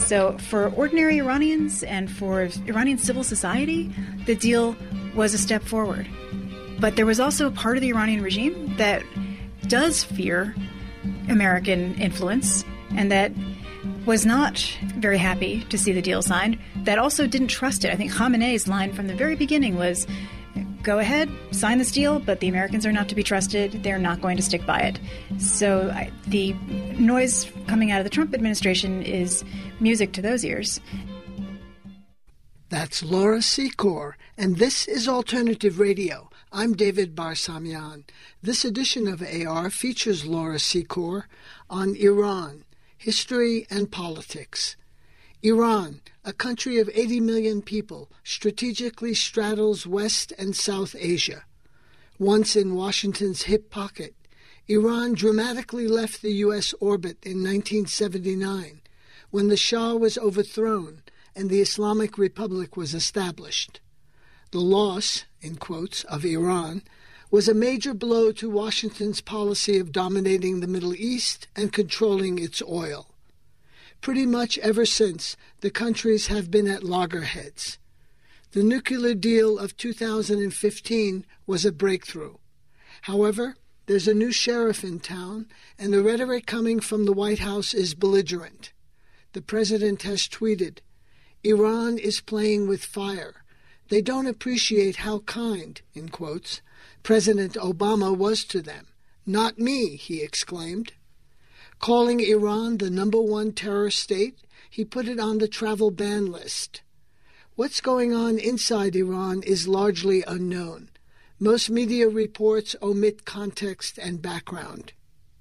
So for ordinary Iranians and for Iranian civil society, the deal was a step forward. But there was also a part of the Iranian regime that does fear American influence and that was not very happy to see the deal signed, that also didn't trust it. I think Khamenei's line from the very beginning was, go ahead, sign this deal, but the Americans are not to be trusted. They're not going to stick by it. So the noise coming out of the Trump administration is music to those ears. That's Laura Secor, and this is Alternative Radio. I'm David Barsamian. This edition of AR features Laura Secor on Iran, history and politics. Iran, a country of 80 million people, strategically straddles West and South Asia. Once in Washington's hip pocket, Iran dramatically left the U.S. orbit in 1979, when the Shah was overthrown and the Islamic Republic was established. The loss, in quotes, of Iran was a major blow to Washington's policy of dominating the Middle East and controlling its oil. Pretty much ever since, the countries have been at loggerheads. The nuclear deal of 2015 was a breakthrough. However, there's a new sheriff in town, and the rhetoric coming from the White House is belligerent. The president has tweeted, "Iran is playing with fire. They don't appreciate how kind," in quotes, President Obama was to them. "Not me," he exclaimed. Calling Iran the #1 terror state, he put it on the travel ban list. What's going on inside Iran is largely unknown. Most media reports omit context and background.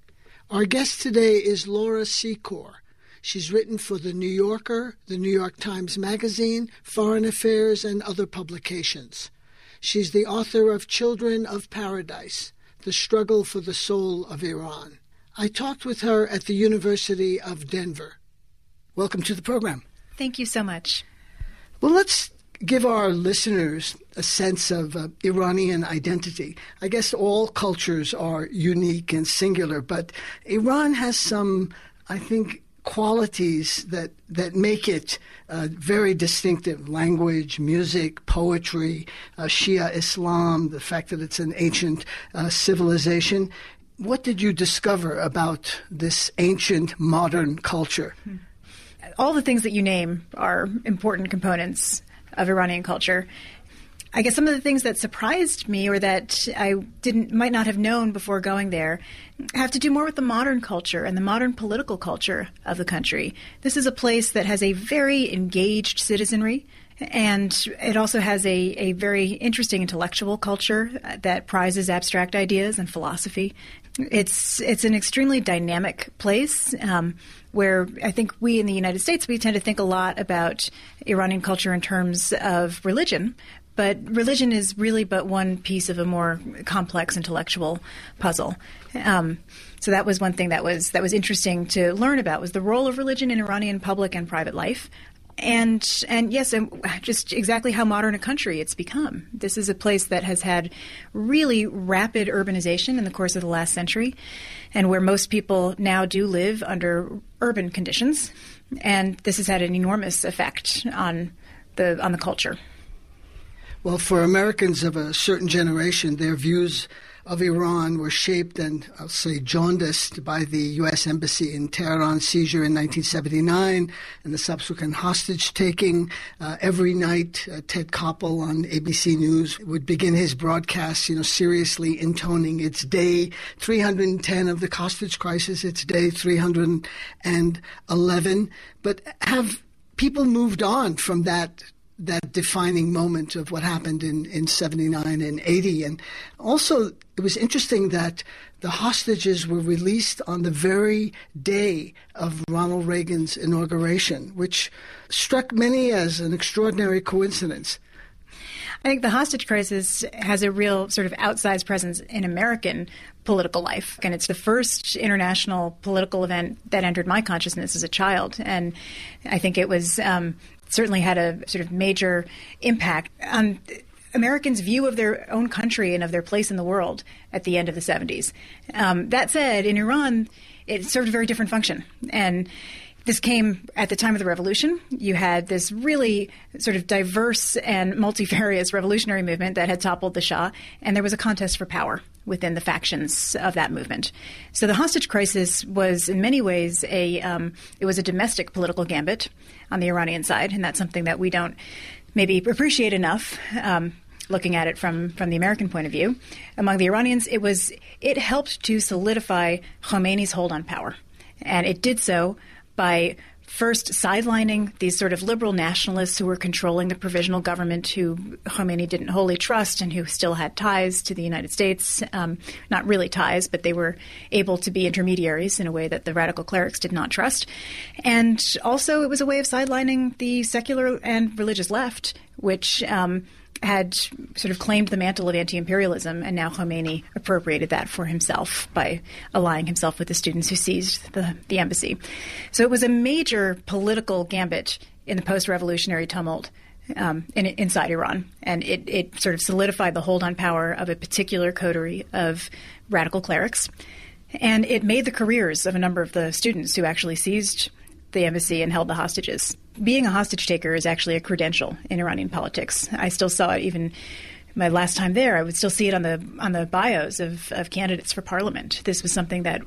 Our guest today is Laura Secor. She's written for The New Yorker, The New York Times Magazine, Foreign Affairs, and other publications. She's the author of Children of Paradise, The Struggle for the Soul of Iran. I talked with her at the University of Denver. Welcome to the program. Thank you so much. Well, let's give our listeners a sense of Iranian identity. I guess all cultures are unique and singular, but Iran has some, I think, qualities that make it very distinctive. Language, music, poetry, Shia Islam, the fact that it's an ancient civilization. What did you discover about this ancient modern culture? All the things that you name are important components of Iranian culture. I guess some of the things that surprised me or that I might not have known before going there have to do more with the modern culture and the modern political culture of the country. This is a place that has a very engaged citizenry, and it also has a very interesting intellectual culture that prizes abstract ideas and philosophy. It's an extremely dynamic place where I think we in the United States, we tend to think a lot about Iranian culture in terms of religion. But religion is really but one piece of a more complex intellectual puzzle. So that was one thing that was interesting to learn about, was the role of religion in Iranian public and private life. And yes, and just exactly how modern a country it's become. This is a place that has had really rapid urbanization in the course of the last century, and where most people now do live under urban conditions. And this has had an enormous effect on the culture. Well, for Americans of a certain generation, their views of Iran were shaped and, I'll say, jaundiced by the U.S. Embassy in Tehran seizure in 1979 and the subsequent hostage-taking. Every night, Ted Koppel on ABC News would begin his broadcast, seriously intoning it's day 310 of the hostage crisis, it's day 311. But have people moved on from that defining moment of what happened in 79 and 80. And also, it was interesting that the hostages were released on the very day of Ronald Reagan's inauguration, which struck many as an extraordinary coincidence. I think the hostage crisis has a real sort of outsized presence in American political life. And it's the first international political event that entered my consciousness as a child. And I think it was certainly had a sort of major impact on Americans' view of their own country and of their place in the world at the end of the 70s. That said, in Iran, it served a very different function. And This came at the time of the revolution. You had this really sort of diverse and multifarious revolutionary movement that had toppled the Shah, and there was a contest for power within the factions of that movement. So the hostage crisis was in many ways it was a domestic political gambit on the Iranian side, and that's something that we don't maybe appreciate enough. Looking at it from the American point of view. Among the Iranians, it helped to solidify Khomeini's hold on power. And it did so by first sidelining these sort of liberal nationalists who were controlling the provisional government, who Khomeini didn't wholly trust and who still had ties to the United States. Not really ties, but they were able to be intermediaries in a way that the radical clerics did not trust. And also it was a way of sidelining the secular and religious left, which had sort of claimed the mantle of anti-imperialism, and now Khomeini appropriated that for himself by allying himself with the students who seized the embassy. So it was a major political gambit in the post-revolutionary tumult inside Iran, and it sort of solidified the hold on power of a particular coterie of radical clerics, and it made the careers of a number of the students who actually seized the embassy and held the hostages. Being a hostage taker is actually a credential in Iranian politics. I still saw it even my last time there. I would still see it on the bios of candidates for parliament. This was something that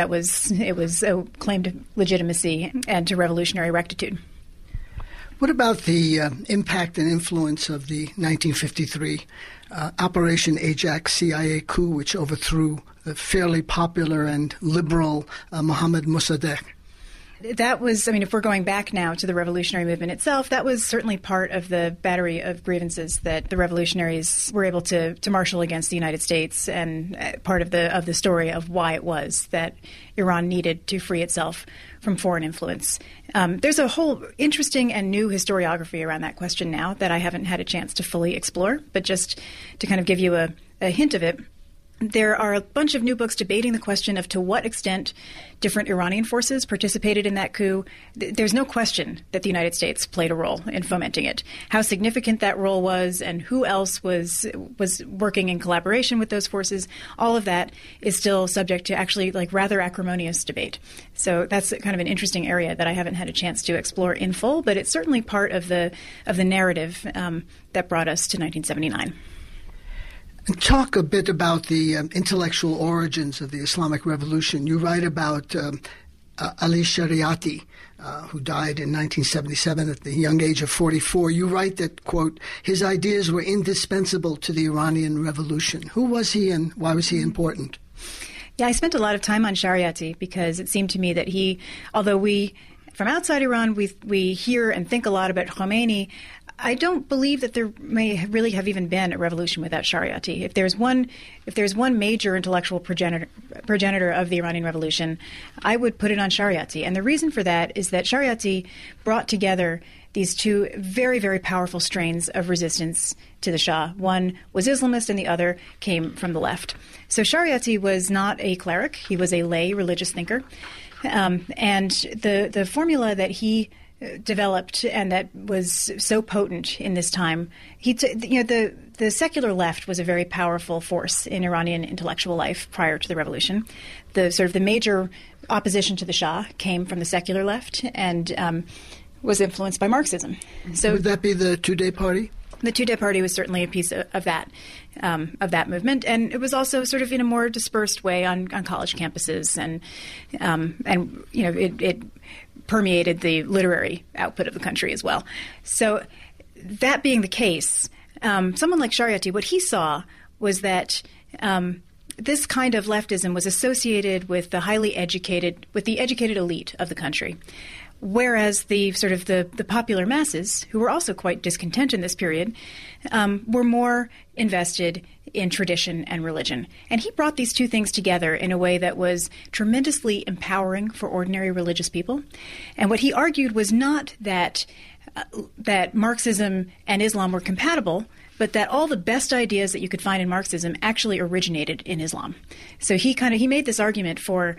it was a claim to legitimacy and to revolutionary rectitude. What about the impact and influence of the 1953 Operation Ajax CIA coup, which overthrew the fairly popular and liberal Mohammad Mossadegh? That was, if we're going back now to the revolutionary movement itself, that was certainly part of the battery of grievances that the revolutionaries were able to marshal against the United States, and part of the story of why it was that Iran needed to free itself from foreign influence. There's a whole interesting and new historiography around that question now that I haven't had a chance to fully explore, but just to kind of give you a hint of it. There are a bunch of new books debating the question of to what extent different Iranian forces participated in that coup. There's no question that the United States played a role in fomenting it. How significant that role was and who else was working in collaboration with those forces, all of that is still subject to actually rather acrimonious debate. So that's kind of an interesting area that I haven't had a chance to explore in full, but it's certainly part of the narrative that brought us to 1979. Talk a bit about the intellectual origins of the Islamic Revolution. You write about Ali Shariati, who died in 1977 at the young age of 44. You write that, quote, his ideas were indispensable to the Iranian Revolution. Who was he and why was he important? Yeah, I spent a lot of time on Shariati because it seemed to me that although from outside Iran, we hear and think a lot about Khomeini, I don't believe that there may really have even been a revolution without Shariati. If there's one major intellectual progenitor of the Iranian Revolution, I would put it on Shariati. And the reason for that is that Shariati brought together these two very, very powerful strains of resistance to the Shah. One was Islamist and the other came from the left. So Shariati was not a cleric. He was a lay religious thinker. And the formula that he developed and that was so potent in this time, the secular left was a very powerful force in Iranian intellectual life prior to the revolution. The major opposition to the Shah came from the secular left and was influenced by Marxism. So would that be the Tudeh Party? The Tudeh Party was certainly a piece of that movement, and it was also sort of in a more dispersed way on college campuses, and it permeated the literary output of the country as well. So that being the case, someone like Shariati, what he saw was that this kind of leftism was associated with the educated elite of the country. Whereas the popular masses, who were also quite discontent in this period, were more invested in tradition and religion. And he brought these two things together in a way that was tremendously empowering for ordinary religious people. And what he argued was not that Marxism and Islam were compatible, but that all the best ideas that you could find in Marxism actually originated in Islam. So he made this argument for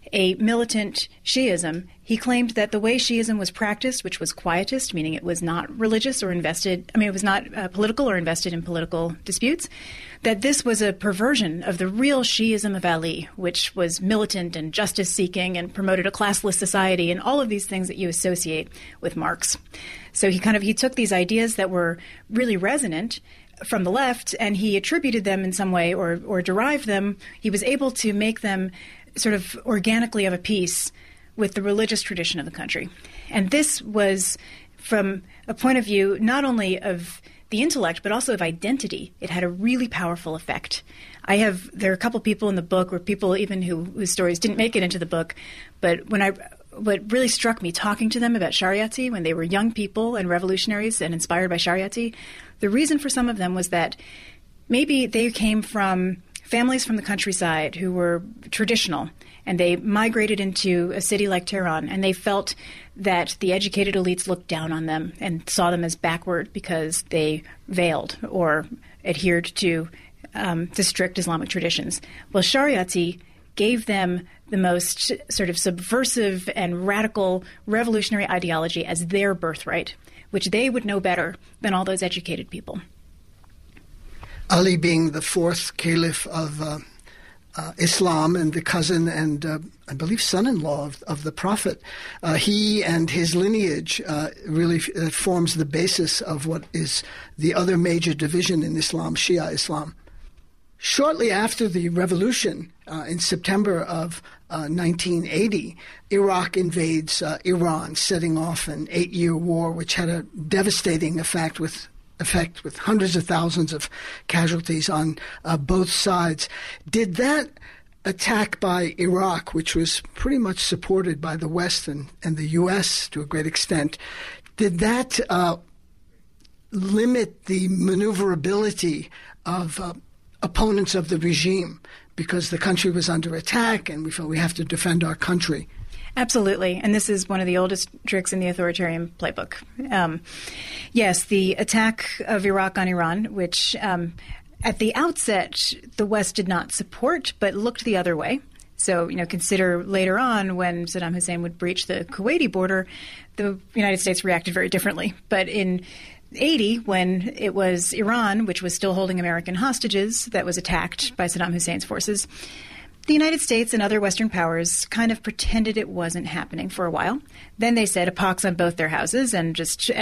a militant Shi'ism. He claimed that the way Shi'ism was practiced, which was quietist, meaning it was not religious or it was not political or invested in political disputes, that this was a perversion of the real Shi'ism of Ali, which was militant and justice-seeking and promoted a classless society and all of these things that you associate with Marx. So he took these ideas that were really resonant from the left and he attributed them in some way or derived them. He was able to make them sort of organically of a piece with the religious tradition of the country. And this was from a point of view not only of the intellect, but also of identity. It had a really powerful effect. There are a couple people in the book, or people even whose stories didn't make it into the book, but what really struck me talking to them about Shariati when they were young people and revolutionaries and inspired by Shariati, the reason for some of them was that maybe they came from families from the countryside who were traditional, and they migrated into a city like Tehran, and they felt that the educated elites looked down on them and saw them as backward because they veiled or adhered to strict Islamic traditions. Well, Shariati gave them the most sort of subversive and radical revolutionary ideology as their birthright, which they would know better than all those educated people. Ali being the fourth caliph of Islam and the cousin and I believe son-in-law of the Prophet, he and his lineage really forms the basis of what is the other major division in Islam, Shia Islam. Shortly after the revolution, in September of 1980, Iraq invades Iran, setting off an 8-year war which had a devastating effect with hundreds of thousands of casualties on both sides. Did that attack by Iraq, which was pretty much supported by the West and the U.S. to a great extent, did that limit the maneuverability of opponents of the regime because the country was under attack and we felt we have to defend our country? Absolutely. And this is one of the oldest tricks in the authoritarian playbook. Yes, the attack of Iraq on Iran, which at the outset the West did not support but looked the other way. So, consider later on when Saddam Hussein would breach the Kuwaiti border, the United States reacted very differently. But in 1980, when it was Iran, which was still holding American hostages, that was attacked by Saddam Hussein's forces, the United States and other Western powers kind of pretended it wasn't happening for a while. Then they set a pox on both their houses and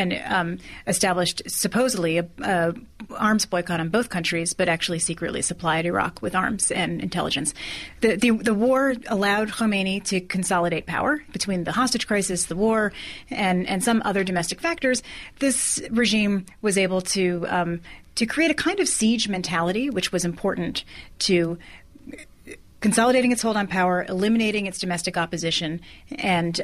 established supposedly a arms boycott on both countries, but actually secretly supplied Iraq with arms and intelligence. The war allowed Khomeini to consolidate power between the hostage crisis, the war, and some other domestic factors. This regime was able to create a kind of siege mentality, which was important to consolidating its hold on power, eliminating its domestic opposition, and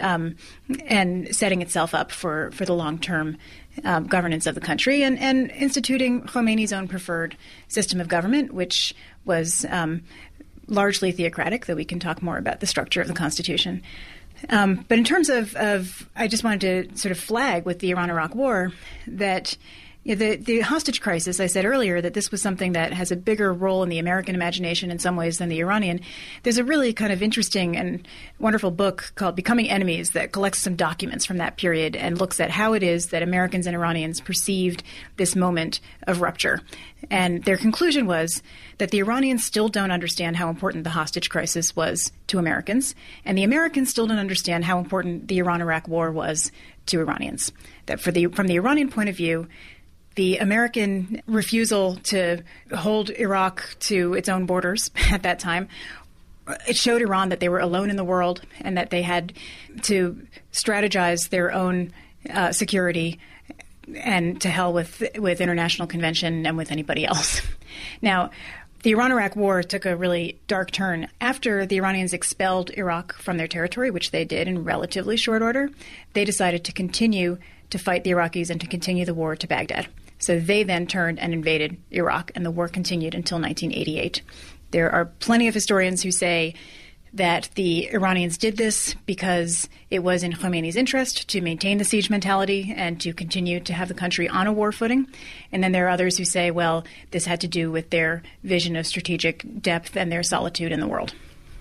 setting itself up for the long-term governance of the country, and instituting Khomeini's own preferred system of government, which was largely theocratic, though we can talk more about the structure of the constitution. But in terms of I just wanted to sort of flag with the Iran-Iraq war that the hostage crisis, I said earlier that this was something that has a bigger role in the American imagination in some ways than the Iranian. There's a really kind of interesting and wonderful book called Becoming Enemies that collects some documents from that period and looks at how it is that Americans and Iranians perceived this moment of rupture. And their conclusion was that the Iranians still don't understand how important the hostage crisis was to Americans, and the Americans still don't understand how important the Iran-Iraq war was to Iranians. That from the Iranian point of view, the American refusal to hold Iraq to its own borders at that time, it showed Iran that they were alone in the world and that they had to strategize their own security, and to hell with international convention and with anybody else. Now, the Iran-Iraq war took a really dark turn. After the Iranians expelled Iraq from their territory, which they did in relatively short order, they decided to continue to fight the Iraqis and to continue the war to Baghdad. So they then turned and invaded Iraq, and the war continued until 1988. There are plenty of historians who say that the Iranians did this because it was in Khomeini's interest to maintain the siege mentality and to continue to have the country on a war footing. And then there are others who say, well, this had to do with their vision of strategic depth and their solitude in the world.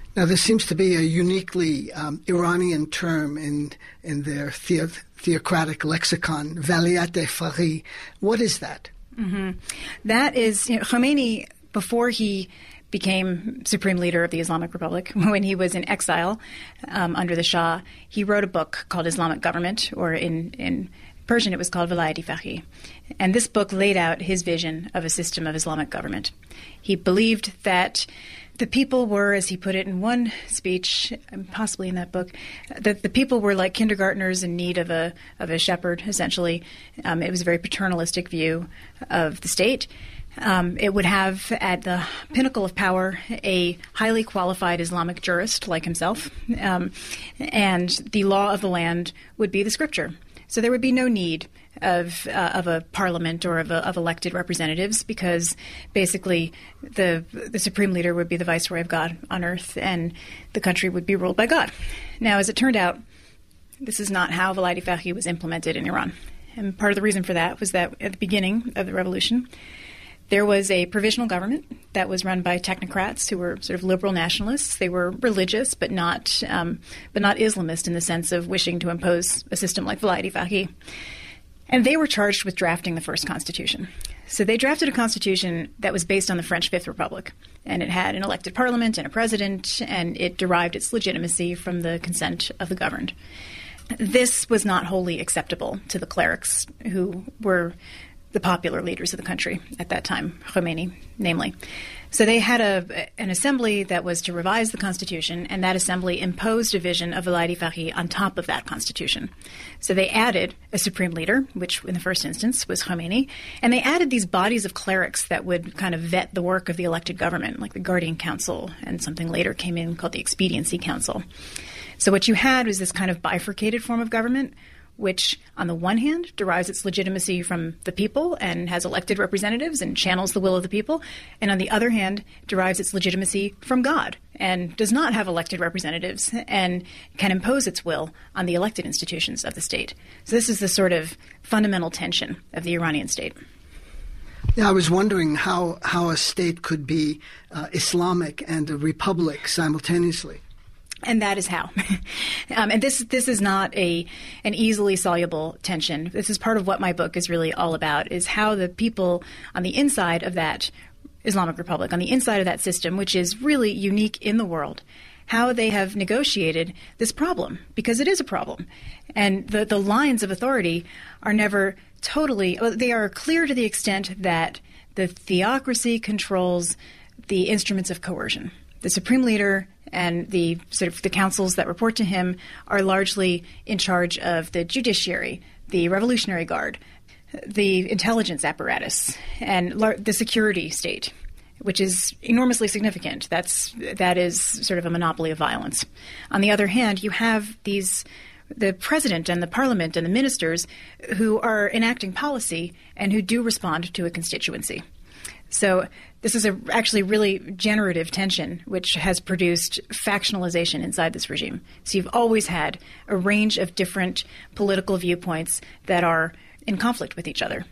Now, there seems to be a uniquely Iranian term in their theocratic lexicon, Valiat Faqih. What is that? Mm-hmm. That is, Khomeini, before he became supreme leader of the Islamic Republic, when he was in exile under the Shah, he wrote a book called Islamic Government, or in Persian it was called Vilayat Faqih. And this book laid out his vision of a system of Islamic government. He believed that the people were, as he put it in one speech, possibly in that book, that the people were like kindergartners in need of a shepherd, essentially. It was a very paternalistic view of the state. It would have at the pinnacle of power a highly qualified Islamic jurist like himself, and the law of the land would be the scripture. So there would be no need of a parliament or of elected representatives, because basically the supreme leader would be the viceroy of God on earth, and the country would be ruled by God. Now, as it turned out, this is not how Vilayat Faqih was implemented in Iran. And part of the reason for that was that at the beginning of the revolution, there was a provisional government that was run by technocrats who were sort of liberal nationalists. They were religious, but not Islamist in the sense of wishing to impose a system like Vilayat Faqih. And they were charged with drafting the first constitution. So they drafted a constitution that was based on the French Fifth Republic. And it had an elected parliament and a president, and it derived its legitimacy from the consent of the governed. This was not wholly acceptable to the clerics, who were the popular leaders of the country at that time, Khomeini, namely. So they had an assembly that was to revise the constitution, and that assembly imposed a vision of Vilayat Faqih on top of that constitution. So they added a supreme leader, which in the first instance was Khomeini, and they added these bodies of clerics that would kind of vet the work of the elected government, like the Guardian Council, and something later came in called the Expediency Council. So what you had was this kind of bifurcated form of government, which on the one hand derives its legitimacy from the people and has elected representatives and channels the will of the people, and on the other hand derives its legitimacy from God and does not have elected representatives and can impose its will on the elected institutions of the state. So this is the sort of fundamental tension of the Iranian state. Yeah, I was wondering how a state could be Islamic and a republic simultaneously. And that is how. And this is not an easily soluble tension. This is part of what my book is really all about, is how the people on the inside of that Islamic Republic, on the inside of that system, which is really unique in the world, how they have negotiated this problem, because it is a problem. And the lines of authority are never totally, they are clear to the extent that the theocracy controls the instruments of coercion. The supreme leader and the sort of the councils that report to him are largely in charge of the judiciary, the Revolutionary Guard, the intelligence apparatus, and the security state, which is enormously significant. That is sort of a monopoly of violence. On the other hand, you have the president and the parliament and the ministers who are enacting policy and who do respond to a constituency. So this is actually really generative tension, which has produced factionalization inside this regime. So you've always had a range of different political viewpoints that are in conflict with each other.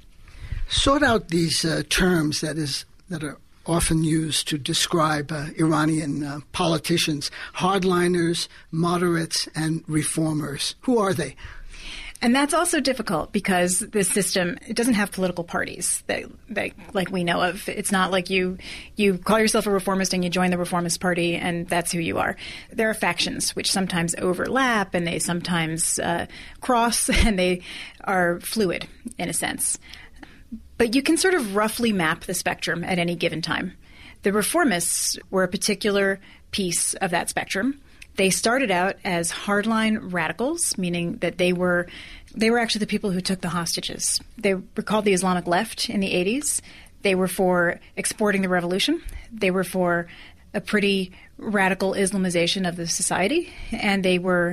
Sort out these terms that are often used to describe Iranian politicians: hardliners, moderates, and reformers. Who are they? And that's also difficult because this system, it doesn't have political parties that like we know of. It's not like you call yourself a reformist and you join the Reformist Party and that's who you are. There are factions which sometimes overlap and they sometimes cross, and they are fluid in a sense. But you can sort of roughly map the spectrum at any given time. The reformists were a particular piece of that spectrum. They started out as hardline radicals, meaning that they were actually the people who took the hostages. They were called the Islamic left in the 80s. They were for exporting the revolution. They were for a pretty radical Islamization of the society, and they were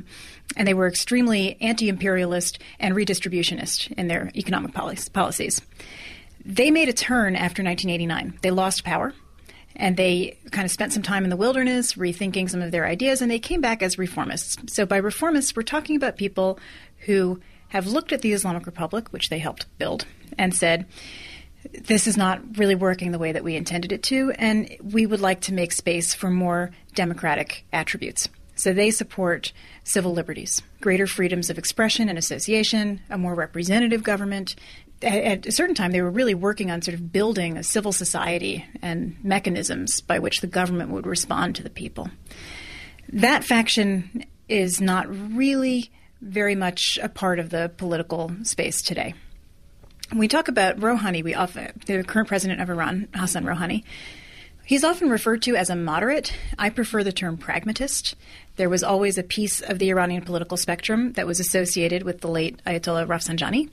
extremely anti-imperialist and redistributionist in their economic policies. They made a turn after 1989. They lost power. And they kind of spent some time in the wilderness rethinking some of their ideas, and they came back as reformists. So by reformists, we're talking about people who have looked at the Islamic Republic, which they helped build, and said, this is not really working the way that we intended it to, and we would like to make space for more democratic attributes. So they support civil liberties, greater freedoms of expression and association, a more representative government. At a certain time, they were really working on sort of building a civil society and mechanisms by which the government would respond to the people. That faction is not really very much a part of the political space today. When we talk about Rouhani, the current president of Iran, Hassan Rouhani, he's often referred to as a moderate. I prefer the term pragmatist. There was always a piece of the Iranian political spectrum that was associated with the late Ayatollah Rafsanjani,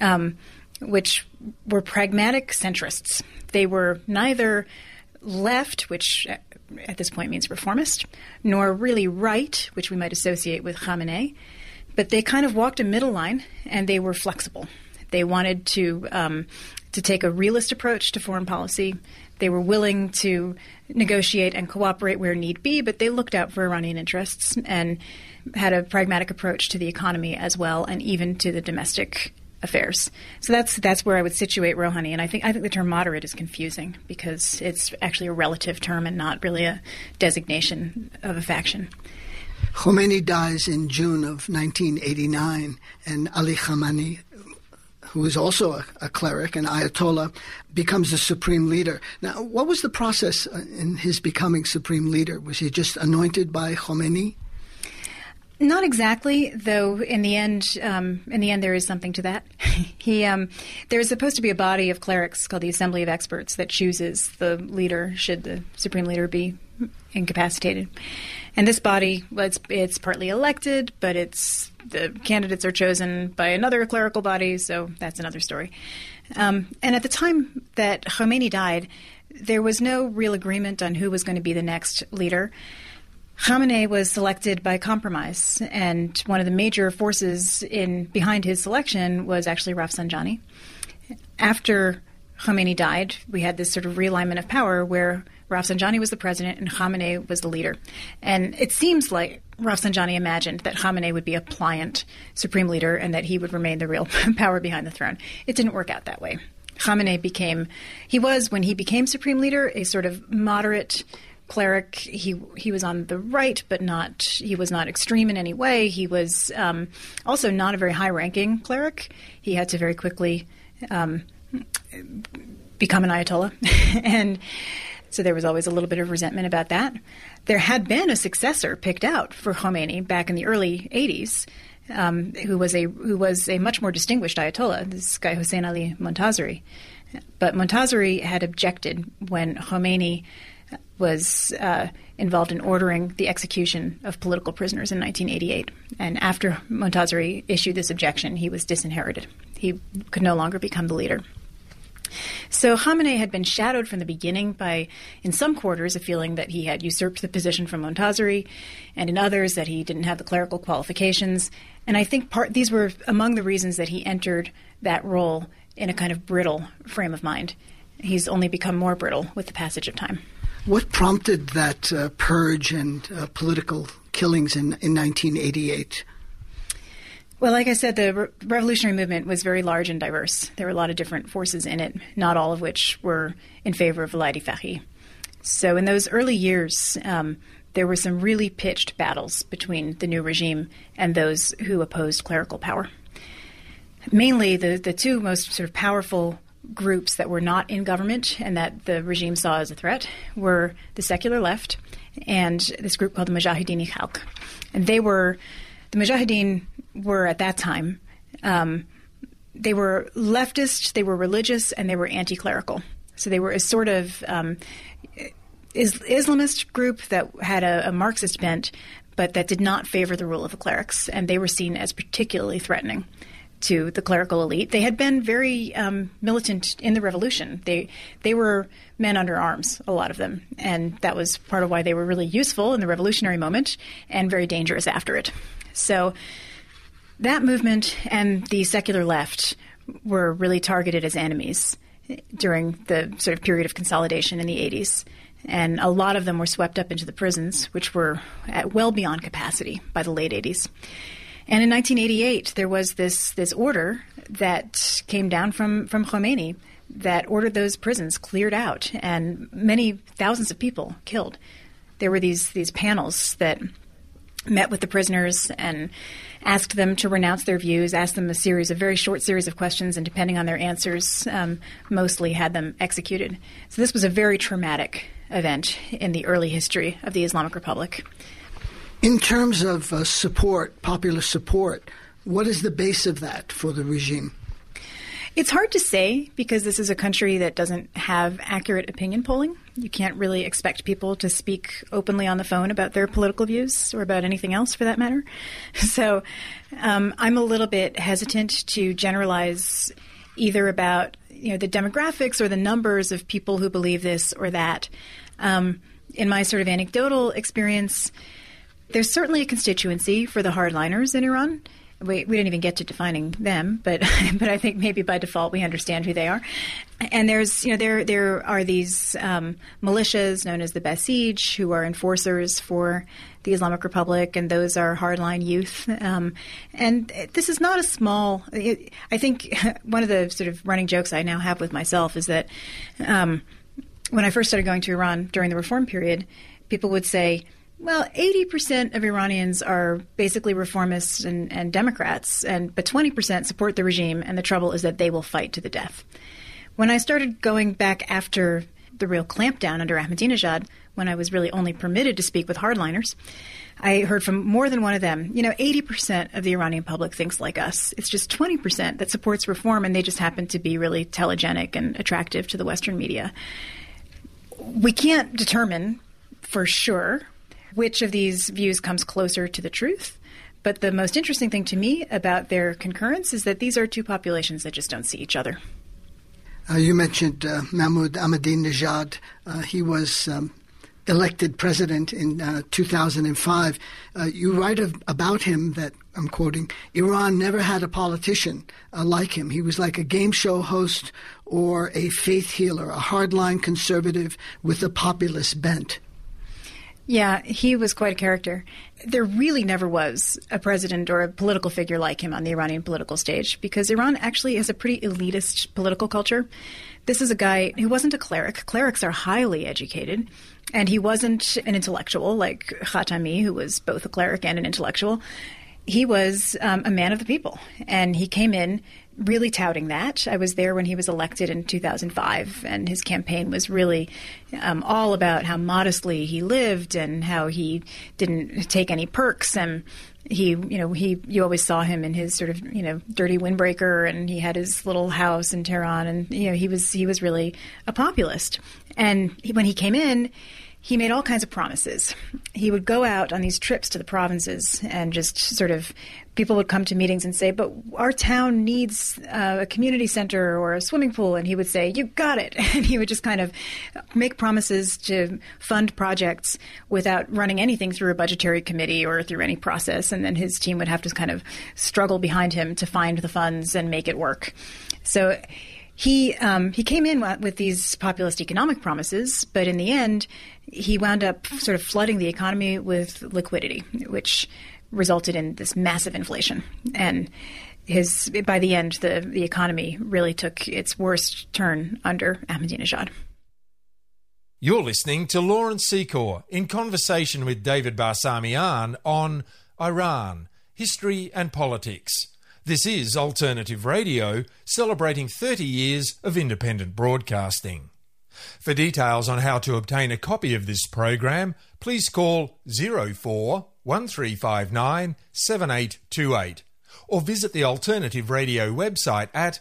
which were pragmatic centrists. They were neither left, which at this point means reformist, nor really right, which we might associate with Khamenei, but they kind of walked a middle line, and they were flexible. They wanted to take a realist approach to foreign policy. They were willing to negotiate and cooperate where need be, but they looked out for Iranian interests and had a pragmatic approach to the economy as well, and even to the domestic affairs. So that's where I would situate Rouhani, and I think the term moderate is confusing because it's actually a relative term and not really a designation of a faction. Khomeini dies in June of 1989, and Ali Khamenei, who is also a cleric, an Ayatollah, becomes the supreme leader. Now, what was the process in his becoming supreme leader? Was he just anointed by Khomeini? Not exactly, though. In the end, there is something to that. There is supposed to be a body of clerics called the Assembly of Experts that chooses the leader should the supreme leader be incapacitated. And this body, it's partly elected, but the candidates are chosen by another clerical body, so that's another story. And at the time that Khomeini died, there was no real agreement on who was going to be the next leader. Khamenei was selected by compromise, and one of the major forces behind his selection was actually Rafsanjani. After Khomeini died, we had this sort of realignment of power where Rafsanjani was the president and Khamenei was the leader. And it seems like Rafsanjani imagined that Khamenei would be a pliant supreme leader and that he would remain the real power behind the throne. It didn't work out that way. Khamenei when he became supreme leader, a sort of moderate cleric. He was on the right, but he was not extreme in any way. He was also not a very high-ranking cleric. He had to very quickly become an Ayatollah. And so there was always a little bit of resentment about that. There had been a successor picked out for Khomeini back in the early 80s, who was a much more distinguished Ayatollah, this guy Hossein Ali Montazeri. But Montazeri had objected when Khomeini was involved in ordering the execution of political prisoners in 1988. And after Montazeri issued this objection, he was disinherited. He could no longer become the leader. So Khamenei had been shadowed from the beginning by, in some quarters, a feeling that he had usurped the position from Montazeri, and in others that he didn't have the clerical qualifications. And I think these were among the reasons that he entered that role in a kind of brittle frame of mind. He's only become more brittle with the passage of time. What prompted that purge and political killings in 1988? Well, like I said, the revolutionary movement was very large and diverse. There were a lot of different forces in it, not all of which were in favor of Velaidi Fahi. So in those early years, there were some really pitched battles between the new regime and those who opposed clerical power. Mainly, the two most sort of powerful groups that were not in government and that the regime saw as a threat were the secular left and this group called the Mujahideen-e-Khalq. And the Mujahideen were at that time, they were leftist, they were religious, and they were anti-clerical. So they were a sort of Islamist group that had a Marxist bent, but that did not favor the rule of the clerics, and they were seen as particularly threatening to the clerical elite. They had been very militant in the revolution. They were men under arms, a lot of them, and that was part of why they were really useful in the revolutionary moment and very dangerous after it. So that movement and the secular left were really targeted as enemies during the sort of period of consolidation in the 80s. And a lot of them were swept up into the prisons, which were at well beyond capacity by the late 80s. And in 1988, there was this order that came down from Khomeini that ordered those prisons cleared out and many thousands of people killed. There were these panels that met with the prisoners and asked them to renounce their views, asked them a very short series of questions, and depending on their answers, mostly had them executed. So this was a very traumatic event in the early history of the Islamic Republic. In terms of support, popular support, what is the base of that for the regime? It's hard to say because this is a country that doesn't have accurate opinion polling. You can't really expect people to speak openly on the phone about their political views or about anything else for that matter. So I'm a little bit hesitant to generalize either about the demographics or the numbers of people who believe this or that. In my sort of anecdotal experience, there's certainly a constituency for the hardliners in Iran. We didn't even get to defining them, but I think maybe by default we understand who they are. And there are these militias known as the Basij who are enforcers for the Islamic Republic, and those are hardline youth. And this is not a small. I think one of the sort of running jokes I now have with myself is that when I first started going to Iran during the reform period, people would say, well, 80% of Iranians are basically reformists and Democrats, but 20% support the regime, and the trouble is that they will fight to the death. When I started going back after the real clampdown under Ahmadinejad, when I was really only permitted to speak with hardliners, I heard from more than one of them, 80% of the Iranian public thinks like us. It's just 20% that supports reform, and they just happen to be really telegenic and attractive to the Western media. We can't determine for sure which of these views comes closer to the truth. But the most interesting thing to me about their concurrence is that these are two populations that just don't see each other. You mentioned Mahmoud Ahmadinejad. He was elected president in 2005. You write about him that, I'm quoting, Iran never had a politician like him. He was like a game show host or a faith healer, a hardline conservative with a populist bent. Yeah, he was quite a character. There really never was a president or a political figure like him on the Iranian political stage because Iran actually has a pretty elitist political culture. This is a guy who wasn't a cleric. Clerics are highly educated. And he wasn't an intellectual like Khatami, who was both a cleric and an intellectual. He was a man of the people. And he came in really touting that. I was there when he was elected in 2005, and his campaign was really all about how modestly he lived and how he didn't take any perks. And you always saw him in his sort of, dirty windbreaker, and he had his little house in Tehran, and, he was really a populist. And when he came in, he made all kinds of promises. He would go out on these trips to the provinces and just sort of, people would come to meetings and say, but our town needs a community center or a swimming pool. And he would say, you got it. And he would just kind of make promises to fund projects without running anything through a budgetary committee or through any process. And then his team would have to kind of struggle behind him to find the funds and make it work. So he came in with these populist economic promises, but in the end, he wound up sort of flooding the economy with liquidity, which resulted in this massive inflation. And by the end, the economy really took its worst turn under Ahmadinejad. You're listening to Lawrence Secor in conversation with David Barsamian on Iran, history and politics. This is Alternative Radio, celebrating 30 years of independent broadcasting. For details on how to obtain a copy of this program, please call 04 1359 7828 or visit the Alternative Radio website at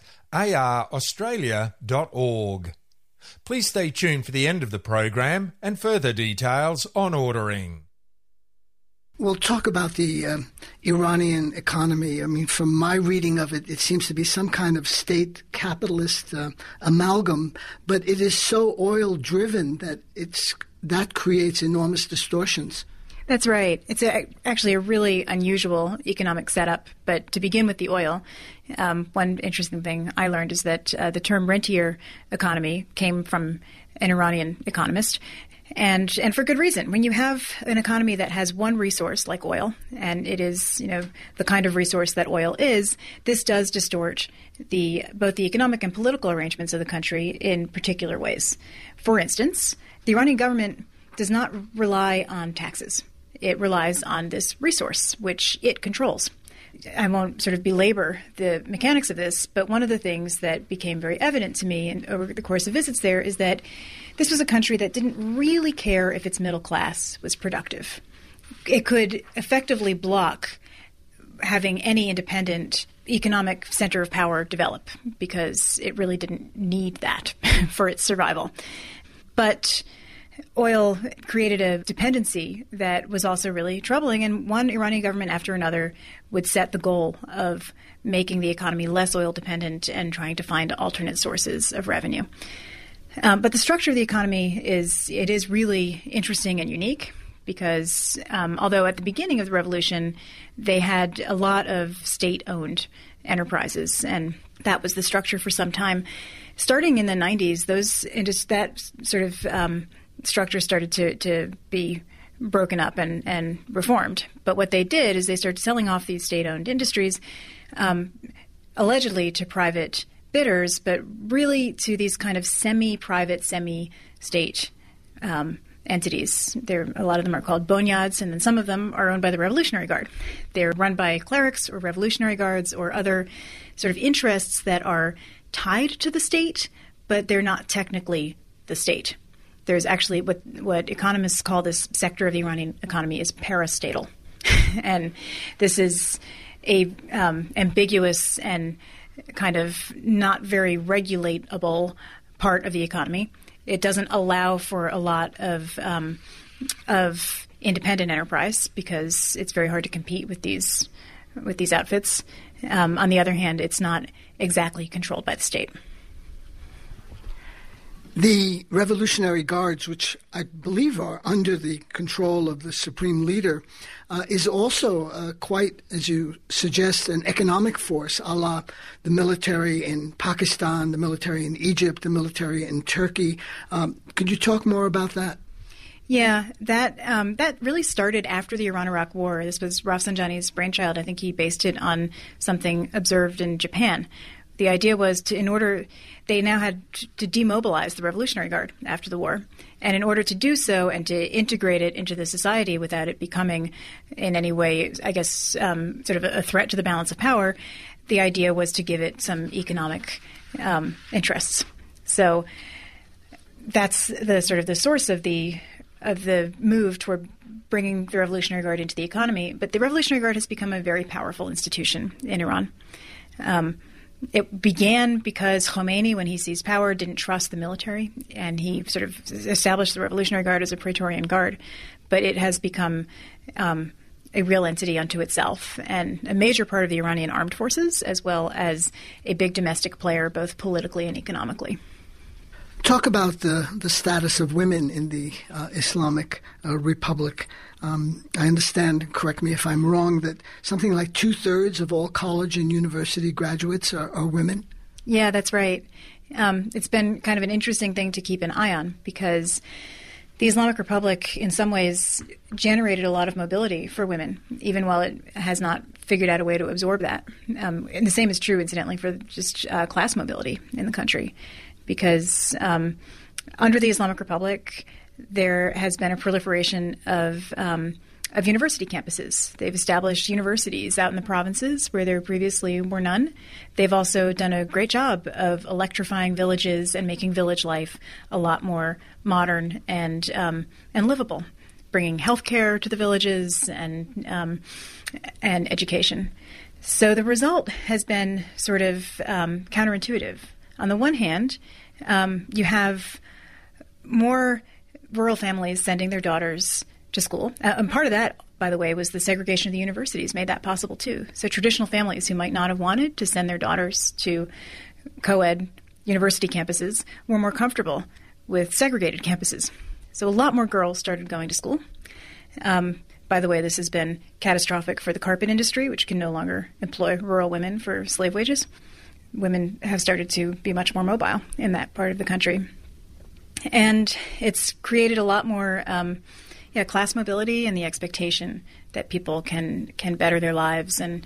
araustralia.org. Please stay tuned for the end of the program and further details on ordering. We'll talk about the Iranian economy. I mean, from my reading of it, it seems to be some kind of state capitalist amalgam, but it is so oil-driven that that creates enormous distortions. That's right. It's actually a really unusual economic setup. But to begin with the oil, one interesting thing I learned is that the term rentier economy came from an Iranian economist And for good reason. When you have an economy that has one resource like oil, and it is, the kind of resource that oil is, this does distort both the economic and political arrangements of the country in particular ways. For instance, the Iranian government does not rely on taxes. It relies on this resource, which it controls. I won't sort of belabor the mechanics of this, but one of the things that became very evident to me over the course of visits there is that this was a country that didn't really care if its middle class was productive. It could effectively block having any independent economic center of power develop because it really didn't need that for its survival. But oil created a dependency that was also really troubling, and one Iranian government after another would set the goal of making the economy less oil dependent and trying to find alternate sources of revenue. But the structure of the economy is really interesting and unique because although at the beginning of the revolution they had a lot of state-owned enterprises, and that was the structure for some time, starting in the 90s, that sort of structure started to be broken up and reformed. But what they did is they started selling off these state-owned industries, allegedly to private bidders, but really to these kind of semi-private, semi-state entities. A lot of them are called bonyads, and then some of them are owned by the Revolutionary Guard. They're run by clerics or Revolutionary Guards or other sort of interests that are tied to the state, but they're not technically the state. There's actually what economists call this sector of the Iranian economy is parastatal. And this is a ambiguous and kind of not very regulatable part of the economy. It doesn't allow for a lot of independent enterprise because it's very hard to compete with these outfits. On the other hand, it's not exactly controlled by the state. The Revolutionary Guards, which I believe are under the control of the supreme leader, is also quite, as you suggest, an economic force, a la the military in Pakistan, the military in Egypt, the military in Turkey. Could you talk more about that? Yeah, that really started after the Iran-Iraq War. This was Rafsanjani's brainchild. I think he based it on something observed in Japan. The idea was they now had to demobilize the Revolutionary Guard after the war. And in order to do so and to integrate it into the society without it becoming in any way, I guess, sort of a threat to the balance of power, the idea was to give it some economic interests. So that's the sort of the source of the move toward bringing the Revolutionary Guard into the economy. But the Revolutionary Guard has become a very powerful institution in Iran. It began because Khomeini, when he seized power, didn't trust the military, and he sort of established the Revolutionary Guard as a Praetorian Guard. But it has become a real entity unto itself and a major part of the Iranian armed forces, as well as a big domestic player, both politically and economically. Talk about the status of women in the Islamic Republic. I understand, correct me if I'm wrong, that something like 2/3 of all college and university graduates are women? Yeah, that's right. It's been kind of an interesting thing to keep an eye on because the Islamic Republic in some ways generated a lot of mobility for women, even while it has not figured out a way to absorb that. And the same is true, incidentally, for just class mobility in the country. Because under the Islamic Republic, there has been a proliferation of university campuses. They've established universities out in the provinces where there previously were none. They've also done a great job of electrifying villages and making village life a lot more modern and livable, bringing healthcare to the villages and education. So the result has been sort of counterintuitive. On the one hand, you have more rural families sending their daughters to school. And part of that, by the way, was the segregation of the universities made that possible too. So traditional families who might not have wanted to send their daughters to co-ed university campuses were more comfortable with segregated campuses. So a lot more girls started going to school. By the way, this has been catastrophic for the carpet industry, which can no longer employ rural women for slave wages. Women have started to be much more mobile in that part of the country. And it's created a lot more class mobility and the expectation that people can better their lives and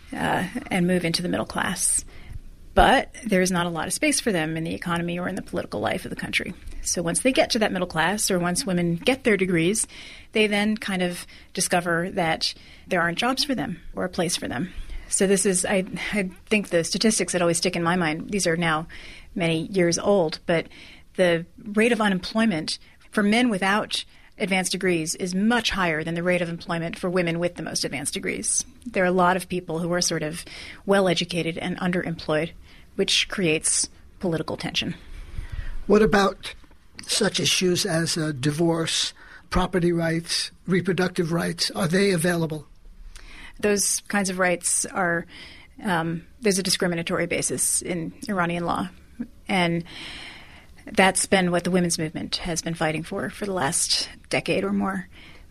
move into the middle class. But there's not a lot of space for them in the economy or in the political life of the country. So once they get to that middle class, or once women get their degrees, they then kind of discover that there aren't jobs for them or a place for them. So this is, I think the statistics that always stick in my mind, these are now many years old, but the rate of unemployment for men without advanced degrees is much higher than the rate of employment for women with the most advanced degrees. There are a lot of people who are sort of well-educated and underemployed, which creates political tension. What about such issues as divorce, property rights, reproductive rights? Are they available? Those kinds of rights are, there's a discriminatory basis in Iranian law. And that's been what the women's movement has been fighting for the last decade or more.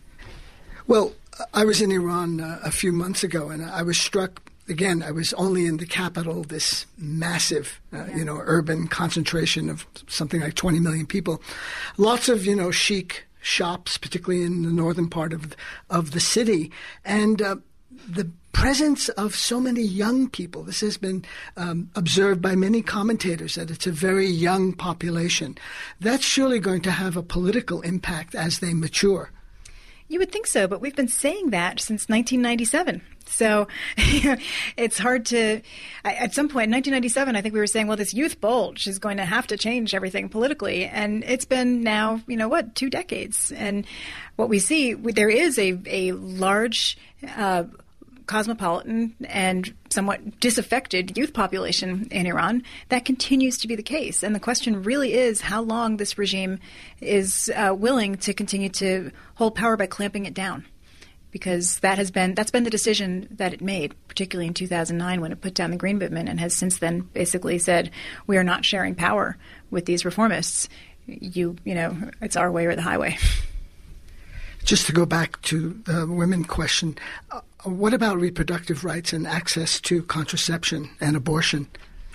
Well, I was in Iran a few months ago, and I was struck. Again, I was only in the capital, this massive, urban concentration of something like 20 million people. Lots of, chic shops, particularly in the northern part of the city. And the presence of so many young people. This has been observed by many commentators, that it's a very young population. That's surely going to have a political impact as they mature. You would think so, but we've been saying that since 1997. So it's hard to, at some point in 1997, I think we were saying, well, this youth bulge is going to have to change everything politically. And it's been now, 2 decades. And what we see, there is a large cosmopolitan and somewhat disaffected youth population in Iran. That continues to be the case. And the question really is how long this regime is willing to continue to hold power by clamping it down. Because that's been the decision that it made, particularly in 2009 when it put down the Green Movement, and has since then basically said, we are not sharing power with these reformists. It's our way or the highway. Just to go back to the women question, what about reproductive rights and access to contraception and abortion?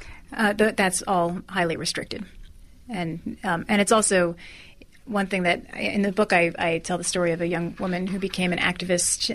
That's all highly restricted. And it's also one thing that in the book I tell the story of a young woman who became an activist.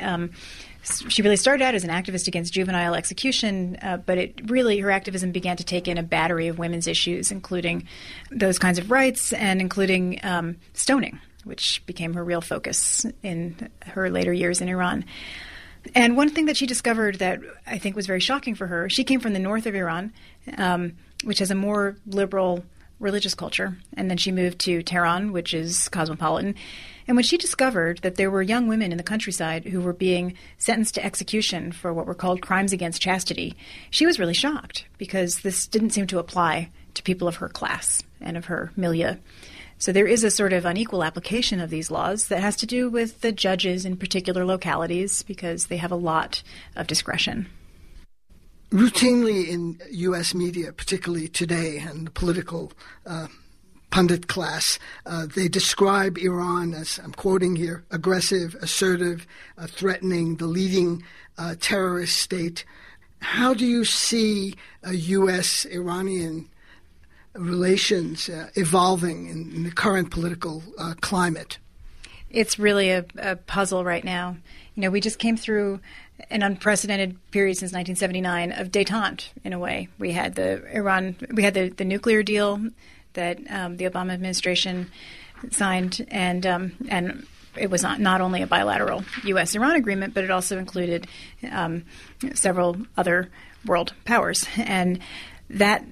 She really started out as an activist against juvenile execution, but her activism began to take in a battery of women's issues, including those kinds of rights and including stoning, which became her real focus in her later years in Iran. And one thing that she discovered that I think was very shocking for her, she came from the north of Iran, which has a more liberal religious culture, and then she moved to Tehran, which is cosmopolitan. And when she discovered that there were young women in the countryside who were being sentenced to execution for what were called crimes against chastity, she was really shocked because this didn't seem to apply to people of her class and of her milieu. So there is a sort of unequal application of these laws that has to do with the judges in particular localities because they have a lot of discretion. Routinely in U.S. media, particularly today, and the political pundit class, they describe Iran as, I'm quoting here, aggressive, assertive, threatening, the leading terrorist state. How do you see U.S.-Iranian relations evolving in the current political climate? It's really a puzzle right now. We just came through an unprecedented period since 1979 of détente, in a way. We had the nuclear deal that the Obama administration signed, and it was not only a bilateral U.S.-Iran agreement, but it also included several other world powers. And that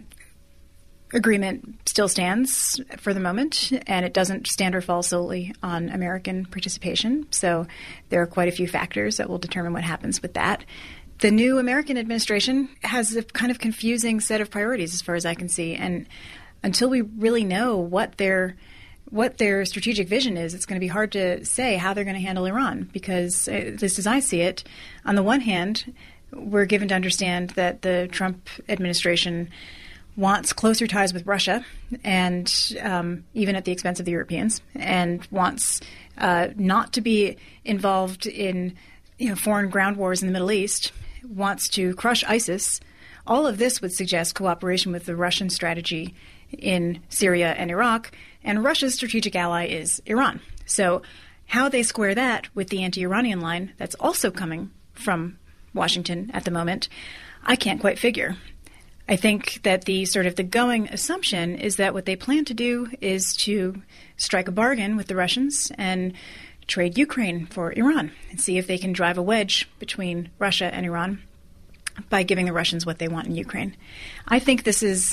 agreement still stands for the moment, and it doesn't stand or fall solely on American participation. So there are quite a few factors that will determine what happens with that. The new American administration has a kind of confusing set of priorities as far as I can see. And until we really know what their strategic vision is, it's going to be hard to say how they're going to handle Iran because, at least as I see it, on the one hand, we're given to understand that the Trump administration wants closer ties with Russia, and even at the expense of the Europeans, and wants not to be involved in foreign ground wars in the Middle East, wants to crush ISIS. All of this would suggest cooperation with the Russian strategy in Syria and Iraq, and Russia's strategic ally is Iran. So how they square that with the anti-Iranian line that's also coming from Washington at the moment, I can't quite figure. I think that the going assumption is that what they plan to do is to strike a bargain with the Russians and trade Ukraine for Iran and see if they can drive a wedge between Russia and Iran by giving the Russians what they want in Ukraine. I think this is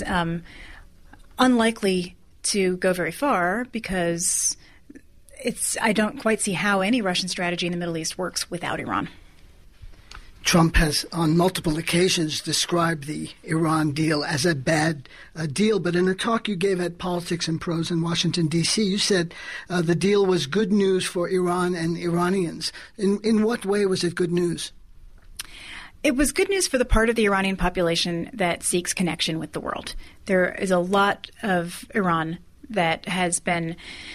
unlikely to go very far because I don't quite see how any Russian strategy in the Middle East works without Iran. Trump has on multiple occasions described the Iran deal as a bad deal, but in a talk you gave at Politics and Prose in Washington, D.C., you said the deal was good news for Iran and Iranians. In what way was it good news? It was good news for the part of the Iranian population that seeks connection with the world. There is a lot of Iran that has been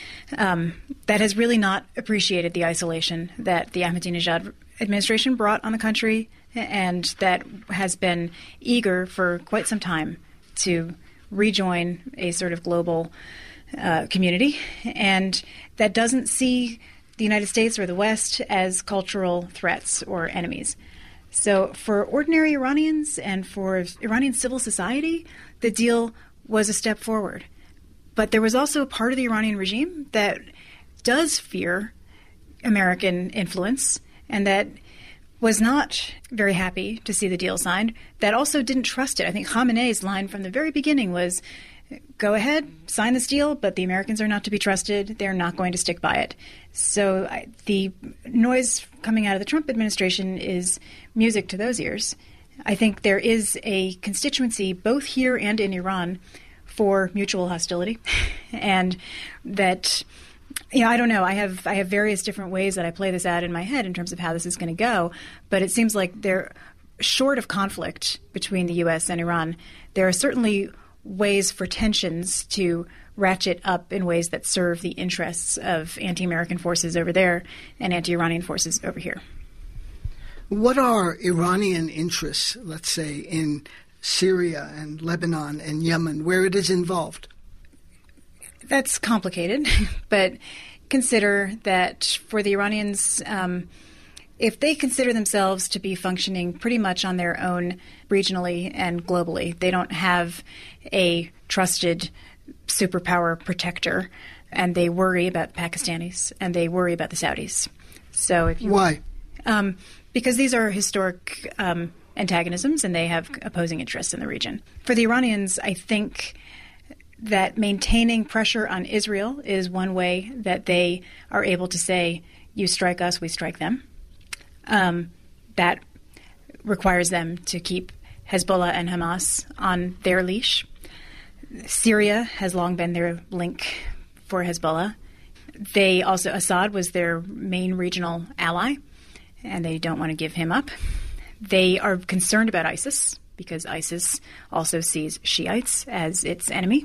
that has really not appreciated the isolation that the Ahmadinejad administration brought on the country, and that has been eager for quite some time to rejoin a sort of global community, and that doesn't see the United States or the West as cultural threats or enemies. So for ordinary Iranians and for Iranian civil society, the deal was a step forward. But there was also a part of the Iranian regime that does fear American influence and that was not very happy to see the deal signed, that also didn't trust it. I think Khamenei's line from the very beginning was, go ahead, sign this deal, but the Americans are not to be trusted. They're not going to stick by it. So the noise coming out of the Trump administration is music to those ears. I think there is a constituency both here and in Iran for mutual hostility, and that, I don't know. I have various different ways that I play this out in my head in terms of how this is going to go, but it seems like they're short of conflict between the U.S. and Iran. There are certainly ways for tensions to ratchet up in ways that serve the interests of anti-American forces over there and anti-Iranian forces over here. What are Iranian interests, let's say, in Syria and Lebanon and Yemen, where it is involved? That's complicated, but consider that for the Iranians, if they consider themselves to be functioning pretty much on their own regionally and globally, they don't have a trusted superpower protector, and they worry about Pakistanis and they worry about the Saudis. So why? Because these are historic antagonisms and they have opposing interests in the region. For the Iranians, I think that maintaining pressure on Israel is one way that they are able to say, you strike us, we strike them. That requires them to keep Hezbollah and Hamas on their leash. Syria has long been their link for Hezbollah. Assad was their main regional ally, and they don't want to give him up. They are concerned about ISIS because ISIS also sees Shiites as its enemy.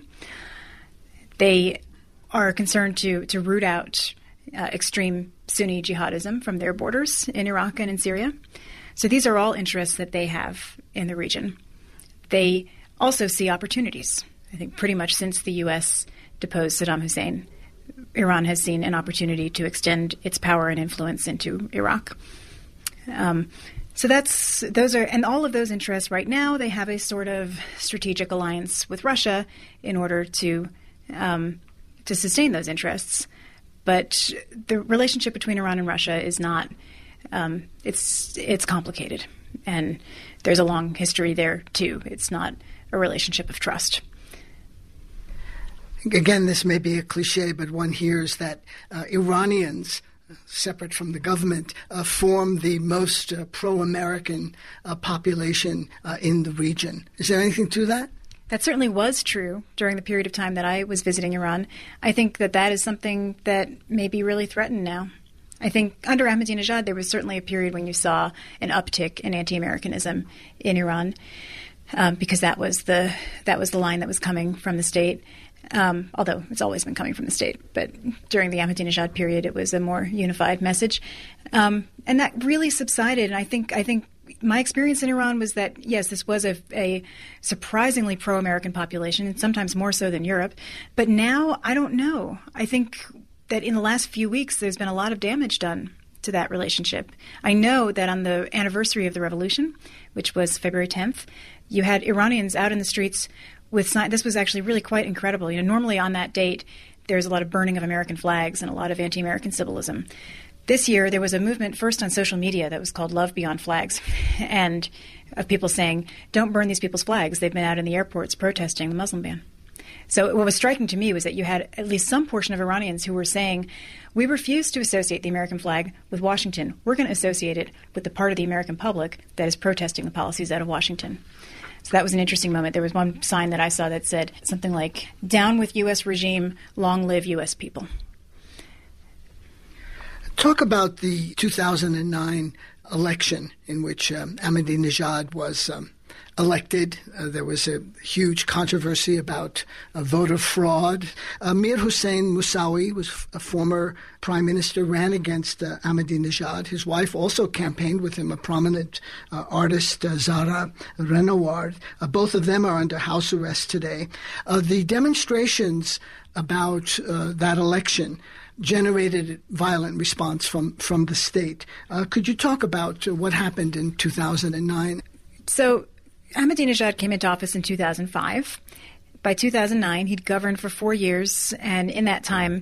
They are concerned to root out extreme Sunni jihadism from their borders in Iraq and in Syria. So these are all interests that they have in the region. They also see opportunities. I think pretty much since the U.S. deposed Saddam Hussein, Iran has seen an opportunity to extend its power and influence into Iraq. So and all of those interests right now, they have a sort of strategic alliance with Russia in order to sustain those interests. But the relationship between Iran and Russia is not, it's complicated. And there's a long history there, too. It's not a relationship of trust. Again, this may be a cliche, but one hears that Iranians, separate from the government, form the most pro-American population in the region. Is there anything to that? That certainly was true during the period of time that I was visiting Iran. I think that is something that may be really threatened now. I think under Ahmadinejad, there was certainly a period when you saw an uptick in anti-Americanism in Iran, because that was the line that was coming from the state. Although it's always been coming from the state, but during the Ahmadinejad period, it was a more unified message, and that really subsided. And I think my experience in Iran was that, yes, this was a surprisingly pro-American population, and sometimes more so than Europe. But now, I don't know. I think that in the last few weeks, there's been a lot of damage done to that relationship. I know that on the anniversary of the revolution, which was February 10th, you had Iranians out in the streets with signs. This was actually really quite incredible. Normally on that date, there's a lot of burning of American flags and a lot of anti-American symbolism. This year, there was a movement first on social media that was called Love Beyond Flags, and of people saying, don't burn these people's flags. They've been out in the airports protesting the Muslim ban. So what was striking to me was that you had at least some portion of Iranians who were saying, we refuse to associate the American flag with Washington. We're going to associate it with the part of the American public that is protesting the policies out of Washington. So that was an interesting moment. There was one sign that I saw that said something like, down with U.S. regime, long live U.S. people. Talk about the 2009 election in which Ahmadinejad was elected. There was a huge controversy about voter fraud. Mir Hossein Mousavi was a former prime minister, ran against Ahmadinejad. His wife also campaigned with him, a prominent artist, Zahra Renaward. Both of them are under house arrest today. The demonstrations about that election generated violent response from the state. Could you talk about what happened in 2009? So Ahmadinejad came into office in 2005. By 2009, he'd governed for 4 years, and in that time,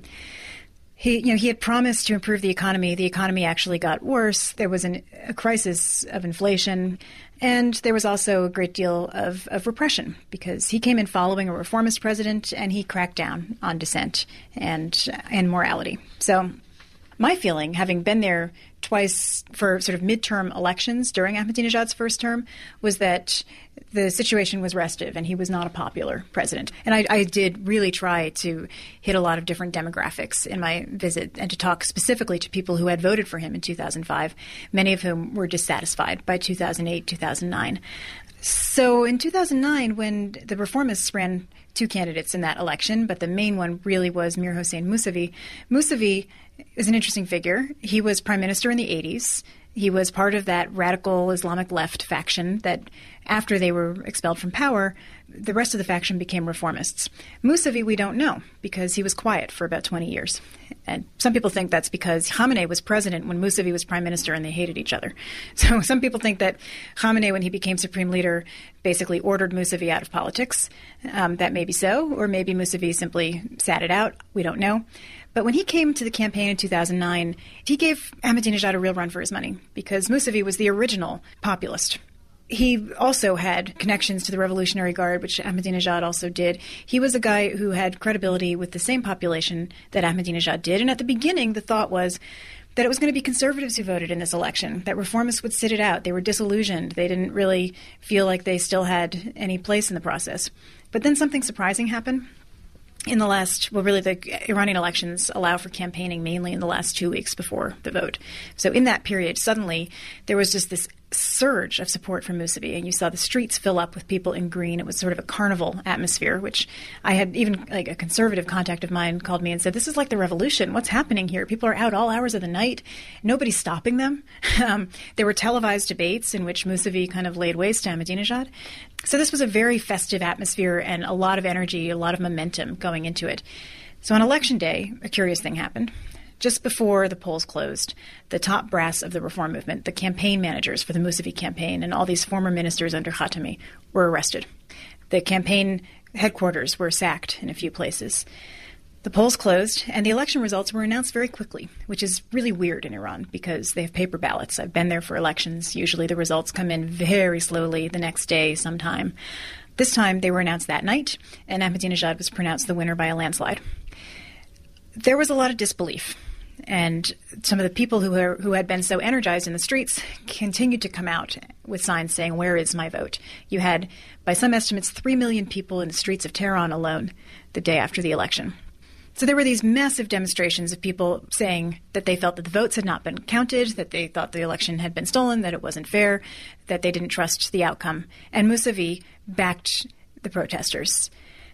he had promised to improve the economy. The economy actually got worse. There was a crisis of inflation, and there was also a great deal of repression because he came in following a reformist president, and he cracked down on dissent and morality. So my feeling, having been there twice for sort of midterm elections during Ahmadinejad's first term, was that the situation was restive and he was not a popular president. And I did really try to hit a lot of different demographics in my visit and to talk specifically to people who had voted for him in 2005, many of whom were dissatisfied by 2008, 2009. So in 2009, when the reformists ran two candidates in that election, but the main one really was Mir Hossein Mousavi. Mousavi is an interesting figure. He was prime minister in the 80s. He was part of that radical Islamic left faction that after they were expelled from power, the rest of the faction became reformists. Mousavi we don't know because he was quiet for about 20 years. And some people think that's because Khamenei was president when Mousavi was prime minister and they hated each other. So some people think that Khamenei, when he became supreme leader, basically ordered Mousavi out of politics. That may be so, or maybe Mousavi simply sat it out. We don't know. But when he came to the campaign in 2009, he gave Ahmadinejad a real run for his money because Mousavi was the original populist. He also had connections to the Revolutionary Guard, which Ahmadinejad also did. He was a guy who had credibility with the same population that Ahmadinejad did. And at the beginning, the thought was that it was going to be conservatives who voted in this election, that reformists would sit it out. They were disillusioned. They didn't really feel like they still had any place in the process. But then something surprising happened. In the last, the Iranian elections allow for campaigning mainly in the last 2 weeks before the vote. So in that period, suddenly there was just this surge of support for Mousavi, and you saw the streets fill up with people in green. It was sort of a carnival atmosphere, which I had even like a conservative contact of mine called me and said, this is like the revolution. What's happening here? People are out all hours of the night. Nobody's stopping them. There were televised debates in which Mousavi kind of laid waste to Ahmadinejad. So this was a very festive atmosphere and a lot of energy, a lot of momentum going into it. So on election day, a curious thing happened. Just before the polls closed, the top brass of the reform movement, the campaign managers for the Mousavi campaign, and all these former ministers under Khatami were arrested. The campaign headquarters were sacked in a few places. The polls closed, and the election results were announced very quickly, which is really weird in Iran because they have paper ballots. I've been there for elections. Usually the results come in very slowly the next day sometime. This time they were announced that night, and Ahmadinejad was pronounced the winner by a landslide. There was a lot of disbelief, and some of the people who had been so energized in the streets continued to come out with signs saying, where is my vote? You had, by some estimates, 3 million people in the streets of Tehran alone the day after the election. So there were these massive demonstrations of people saying that they felt that the votes had not been counted, that they thought the election had been stolen, that it wasn't fair, that they didn't trust the outcome. And Mousavi backed the protesters.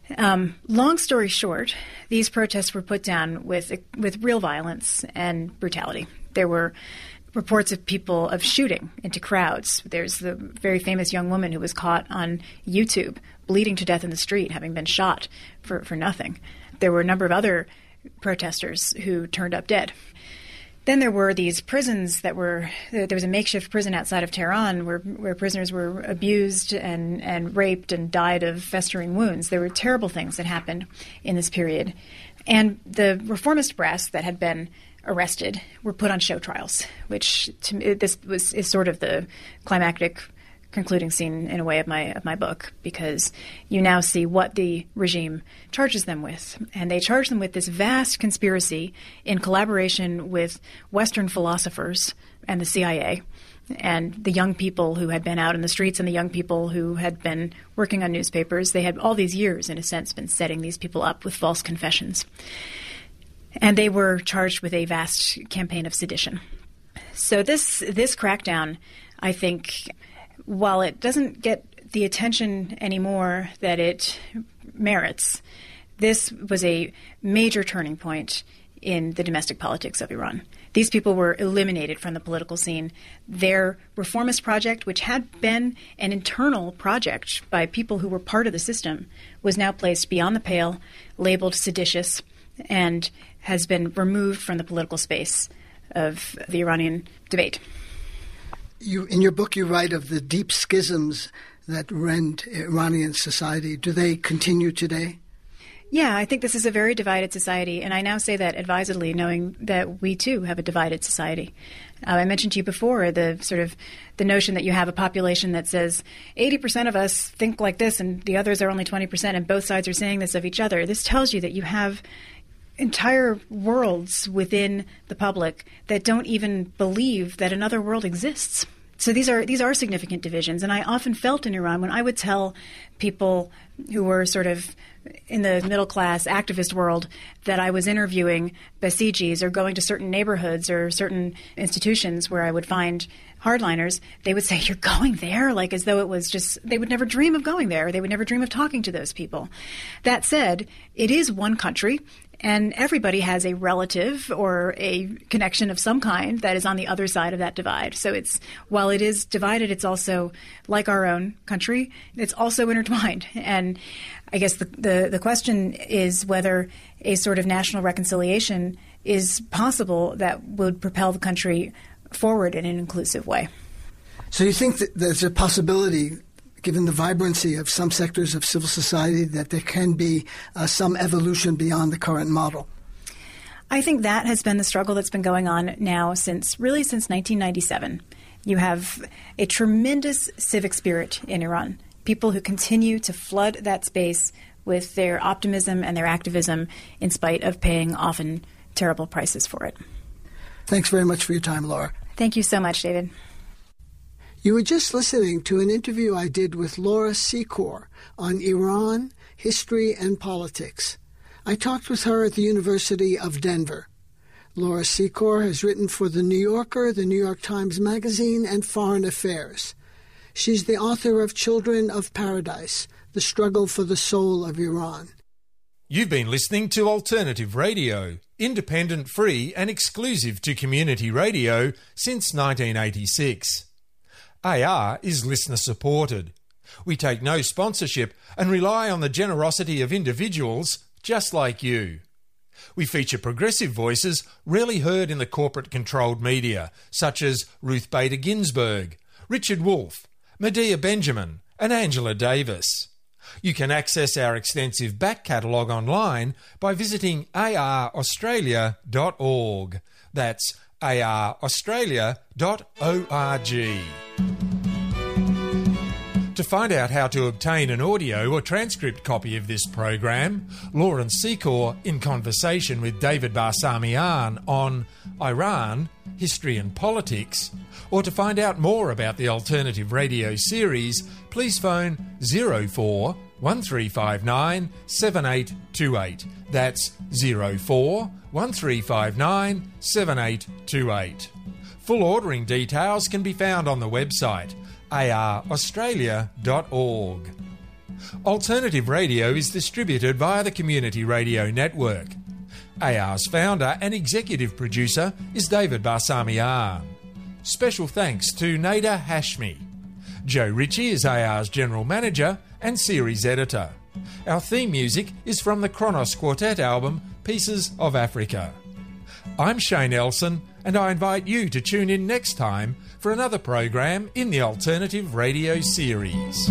Long story short, these protests were put down with real violence and brutality. There were reports of shooting into crowds. There's the very famous young woman who was caught on YouTube bleeding to death in the street, having been shot for nothing. There were a number of other protesters who turned up dead. Then there were these prisons there was a makeshift prison outside of Tehran where prisoners were abused and raped and died of festering wounds. There were terrible things that happened in this period. And the reformist brass that had been arrested were put on show trials, which to me, is sort of the climactic concluding scene in a way of my book, because you now see what the regime charges them with. And they charge them with this vast conspiracy in collaboration with Western philosophers and the CIA and the young people who had been out in the streets and the young people who had been working on newspapers. They had all these years, in a sense, been setting these people up with false confessions. And they were charged with a vast campaign of sedition. So this crackdown, I think, while it doesn't get the attention anymore that it merits, this was a major turning point in the domestic politics of Iran. These people were eliminated from the political scene. Their reformist project, which had been an internal project by people who were part of the system, was now placed beyond the pale, labeled seditious, and has been removed from the political space of the Iranian debate. In your book, you write of the deep schisms that rend Iranian society. Do they continue today? Yeah, I think this is a very divided society, and I now say that advisedly, knowing that we too have a divided society. I mentioned to you before the notion that you have a population that says 80% of us think like this, and the others are only 20%, and both sides are saying this of each other. This tells you that you have entire worlds within the public that don't even believe that another world exists. So these are significant divisions. And I often felt in Iran, when I would tell people who were sort of in the middle class activist world that I was interviewing Basijis or going to certain neighborhoods or certain institutions where I would find hardliners, they would say, "You're going there?" Like as though it was just, they would never dream of going there. They would never dream of talking to those people. That said, it is one country. And everybody has a relative or a connection of some kind that is on the other side of that divide. So while it is divided, it's also like our own country. It's also intertwined. And I guess the question is whether a sort of national reconciliation is possible that would propel the country forward in an inclusive way. So you think that there's a possibility, given the vibrancy of some sectors of civil society, that there can be some evolution beyond the current model? I think that has been the struggle that's been going on now since 1997. You have a tremendous civic spirit in Iran, people who continue to flood that space with their optimism and their activism in spite of paying often terrible prices for it. Thanks very much for your time, Laura. Thank you so much, David. You were just listening to an interview I did with Laura Secor on Iran, history, and politics. I talked with her at the University of Denver. Laura Secor has written for The New Yorker, The New York Times Magazine, and Foreign Affairs. She's the author of Children of Paradise, The Struggle for the Soul of Iran. You've been listening to Alternative Radio, independent, free, and exclusive to community radio since 1986. AR is listener-supported. We take no sponsorship and rely on the generosity of individuals just like you. We feature progressive voices rarely heard in the corporate-controlled media, such as Ruth Bader Ginsburg, Richard Wolff, Medea Benjamin, and Angela Davis. You can access our extensive back catalogue online by visiting araustralia.org. That's araustralia.org. To find out how to obtain an audio or transcript copy of this program, Lawrence Secor in conversation with David Barsamian on Iran, history and politics, or to find out more about the Alternative Radio series, please phone 04 1359 7828. That's 04 1359 7828. Full ordering details can be found on the website araustralia.org. Alternative Radio is distributed via the Community Radio Network. AR's founder and executive producer is David Barsamian. Special thanks to Nader Hashmi. Joe Ritchie is AR's General Manager and Series Editor. Our theme music is from the Kronos Quartet album, Pieces of Africa. I'm Shane Elson, and I invite you to tune in next time for another program in the Alternative Radio series.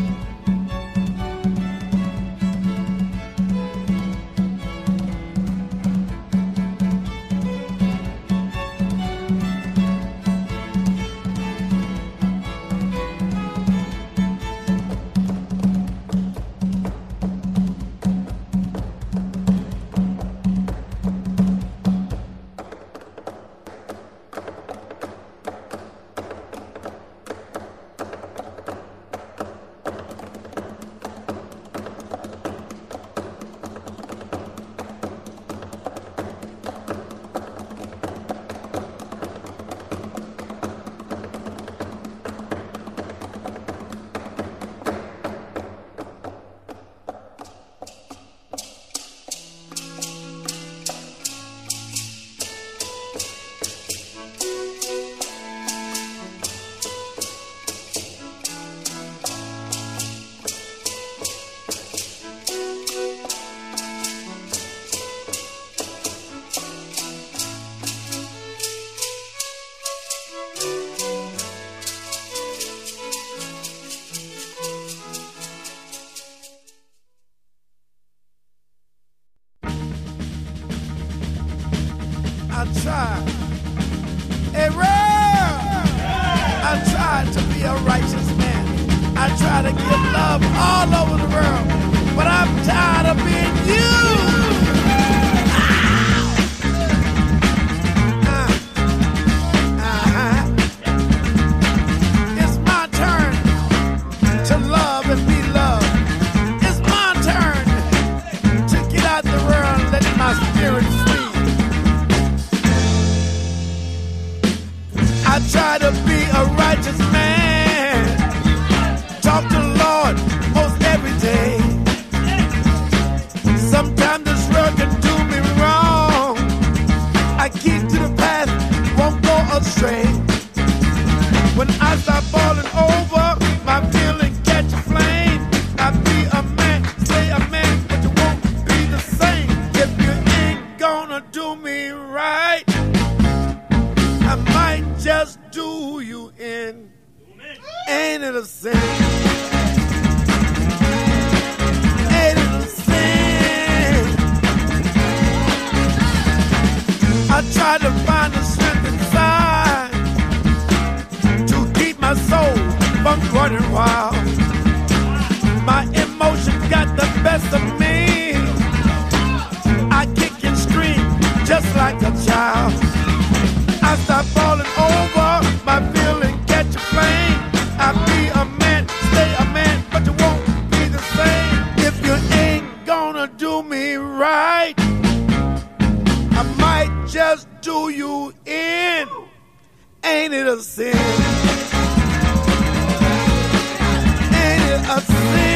I tried to be a righteous man. I try to give love all over the world, but I'm tired of being you. It's my turn to love and be loved. It's my turn to get out the world and let my spirit free. I try to be a righteous man. Talk to the Lord most every day. Sometimes this world can do me wrong. I keep to the path, won't go astray. When I start falling over, my feeling catch a flame. I be a man, stay a man, but you won't be the same. If you ain't gonna do me right, I might just do you in. Ain't it a sin? Ain't it a sin? I try to find the strength inside to keep my soul from running wild. My emotions got the best of me. I kick and scream just like a child. I stop falling over, my feeling catch a flame. I be a man, stay a man, but you won't be the same. If you ain't gonna do me right, I might just do you in. Ain't it a sin? Ain't it a sin?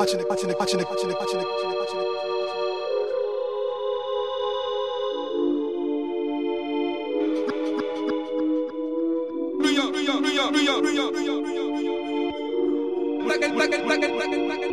Back